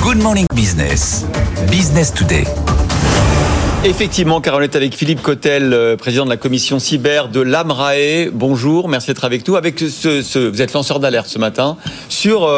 Good Morning Business, Business Today. Effectivement, car on est avec Philippe Cotel, président de la commission cyber de l'AMRAE. Bonjour, merci d'être avec nous. Vous êtes lanceur d'alerte ce matin sur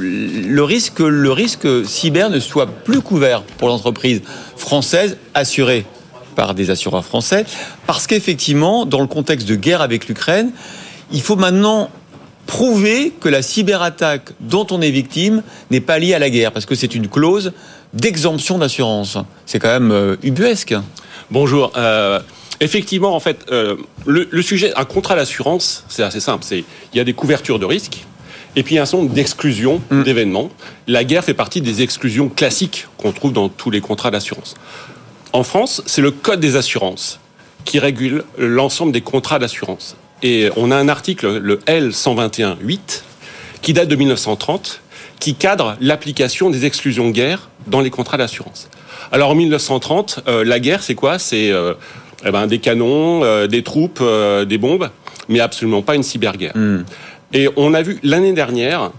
le risque que le risque cyber ne soit plus couvert pour l'entreprise française assurée par des assureurs français. Parce qu'effectivement, dans le contexte de guerre avec l'Ukraine, il faut maintenant prouver que la cyberattaque dont on est victime n'est pas liée à la guerre, parce que c'est une clause d'exemption d'assurance. C'est quand même ubuesque. Bonjour. Effectivement, en fait, le sujet, un contrat d'assurance, c'est assez simple. Il y a des couvertures de risques, et puis il y a un certain nombre d'exclusions d'événements. La guerre fait partie des exclusions classiques qu'on trouve dans tous les contrats d'assurance. En France, c'est le Code des assurances qui régule l'ensemble des contrats d'assurance. Et on a un article, le L121.8, qui date de 1930, qui cadre l'application des exclusions de guerre dans les contrats d'assurance. Alors en 1930, la guerre, c'est quoi ? C'est des canons, des troupes, des bombes, mais absolument pas une cyberguerre. Et on a vu l'année dernière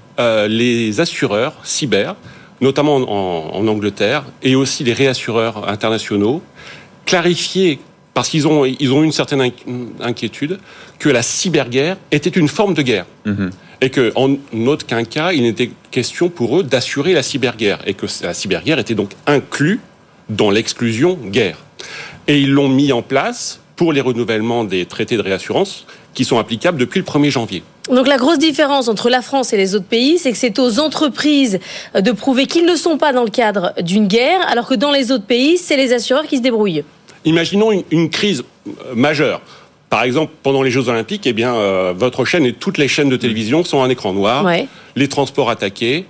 les assureurs cyber, notamment en Angleterre, et aussi les réassureurs internationaux, clarifier, parce qu'ils ont une certaine inquiétude, que la cyberguerre était une forme de guerre. Et qu'en aucun cas, il n'était question pour eux d'assurer la cyberguerre. Et que la cyberguerre était donc inclue dans l'exclusion guerre. Et ils l'ont mis en place pour les renouvellements des traités de réassurance qui sont applicables depuis le 1er janvier. Donc la grosse différence entre la France et les autres pays, c'est que c'est aux entreprises de prouver qu'ils ne sont pas dans le cadre d'une guerre, alors que dans les autres pays, c'est les assureurs qui se débrouillent. Imaginons une crise majeure. Par exemple, pendant les Jeux Olympiques, votre chaîne et toutes les chaînes de télévision sont un écran noir, les transports attaqués,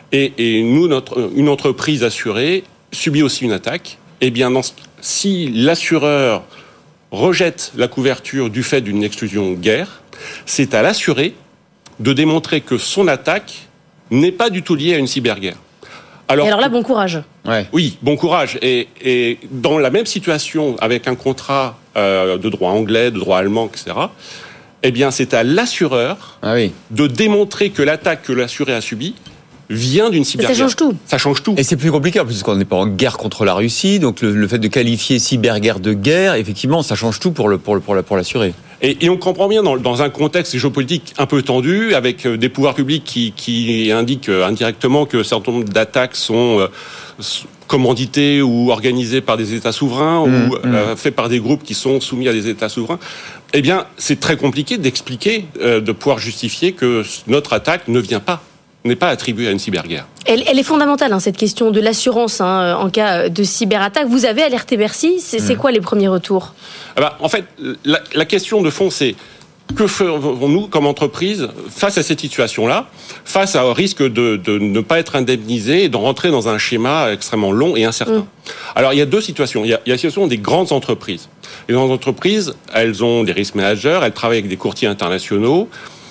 et nous, une entreprise assurée subit aussi une attaque. Si l'assureur rejette la couverture du fait d'une exclusion guerre, c'est à l'assuré de démontrer que son attaque n'est pas du tout liée à une cyberguerre. Alors là, bon courage. Oui, bon courage. Et dans la même situation, avec un contrat de droit anglais, de droit allemand, etc., c'est à l'assureur de démontrer que l'attaque que l'assuré a subie vient d'une cyberguerre. Ça change tout. Et c'est plus compliqué, parce qu'on n'est pas en guerre contre la Russie, donc le fait de qualifier cyberguerre de guerre, effectivement, ça change tout pour l'assuré. Et on comprend bien dans un contexte géopolitique un peu tendu, avec des pouvoirs publics qui indiquent indirectement que certains nombre d'attaques sont commanditées ou organisées par des États souverains ou faites par des groupes qui sont soumis à des États souverains. C'est très compliqué d'expliquer, de pouvoir justifier que notre attaque n'est pas attribuée à une cyberguerre. Elle est fondamentale, cette question de l'assurance en cas de cyberattaque. Vous avez alerté Bercy, c'est quoi les premiers retours ? En fait, la question de fond, c'est que ferons-nous comme entreprise face à cette situation-là, face au risque de ne pas être indemnisé et de rentrer dans un schéma extrêmement long et incertain. Alors, il y a deux situations. Il y a la situation des grandes entreprises. Les grandes entreprises, elles ont des risk managers, elles travaillent avec des courtiers internationaux.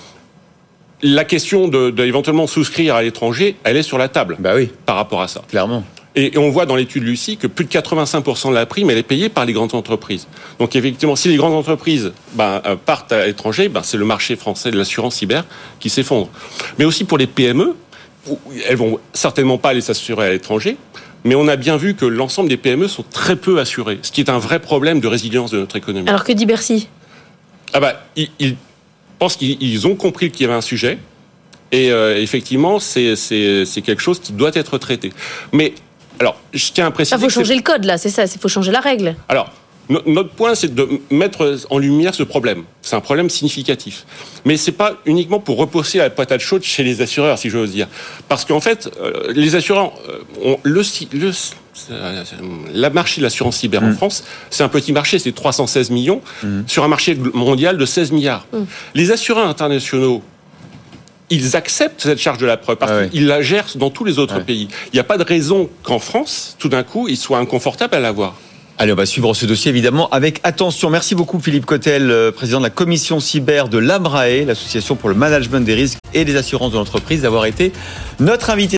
La question d'éventuellement souscrire à l'étranger, elle est sur la table par rapport à ça. Clairement. Et on voit dans l'étude Lucie que plus de 85% de la prime, elle est payée par les grandes entreprises. Donc effectivement, si les grandes entreprises partent à l'étranger, c'est le marché français de l'assurance cyber qui s'effondre. Mais aussi pour les PME, elles vont certainement pas aller s'assurer à l'étranger, mais on a bien vu que l'ensemble des PME sont très peu assurées, ce qui est un vrai problème de résilience de notre économie. Alors que dit Bercy ? Ils pensent qu'ils ont compris qu'il y avait un sujet, et effectivement, c'est quelque chose qui doit être traité. Mais alors, je tiens à préciser. Il faut changer le code, là, c'est ça, il faut changer la règle. Alors, notre point, c'est de mettre en lumière ce problème. C'est un problème significatif. Mais c'est pas uniquement pour repousser la patate chaude chez les assureurs, si j'ose dire. Parce qu'en fait, les assureurs ont la marché de l'assurance cyber en France, c'est un petit marché, c'est 316 millions, sur un marché mondial de 16 milliards. Les assureurs internationaux, ils acceptent cette charge de la preuve parce qu'ils la gèrent dans tous les autres pays. Il n'y a pas de raison qu'en France, tout d'un coup, ils soient inconfortables à l'avoir. Allez, on va suivre ce dossier évidemment avec attention. Merci beaucoup Philippe Cotel, président de la commission cyber de l'AMRAE, l'association pour le management des risques et des assurances de l'entreprise, d'avoir été notre invité.